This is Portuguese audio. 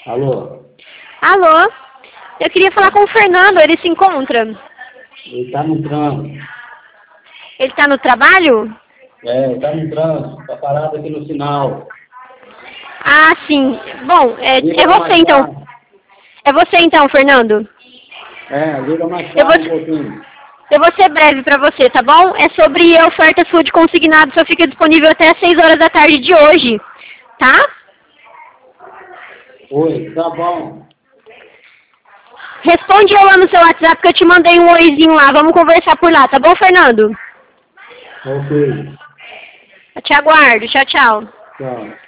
Alô? Alô? Eu queria falar com o Fernando, ele se encontra? Ele tá no trânsito. Ele tá no trabalho? Ele tá no trânsito, tá parado aqui no sinal. Ah, sim. Bom, é Liga você mais então. tarde. É você então, Fernando? Liga mais Eu tarde um vou, pouquinho. eu vou ser breve pra você, tá bom? É sobre a oferta food consignado, só fica disponível até às 6 horas da tarde de hoje, tá? Oi, tá bom. Responde eu lá no seu WhatsApp que eu te mandei um oizinho lá, vamos conversar por lá, tá bom, Fernando? Ok. Eu te aguardo, tchau, tchau. Tchau.